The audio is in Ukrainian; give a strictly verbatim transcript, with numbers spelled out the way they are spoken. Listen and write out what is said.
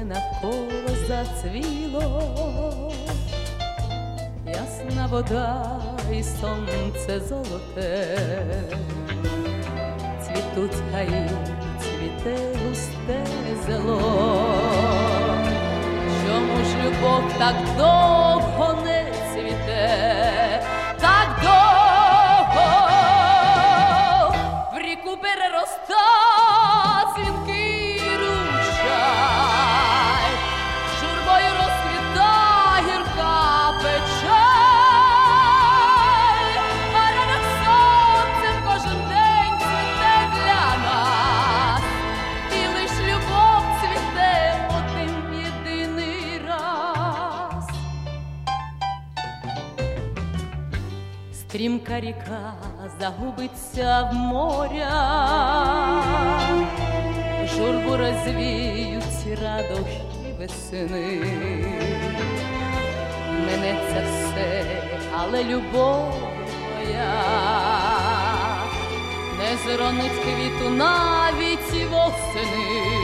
все навколо зацвіло, ясна вода і сонце золоте, цвітуть гаї, цвіте густе зело. Чому ж любов так довго не цвіте, так довго в ріку перероста дзвінкий ручай, журбою розквіта гірка печаль, а ранок сонцем кожен день цвіте для нас, і лиш любов цвіте один єдиний раз. Стрімка ріка загубиться в морях, журбу розвіють радощі весни. Минеться все, але любов моя не зронить квіту навіть восени.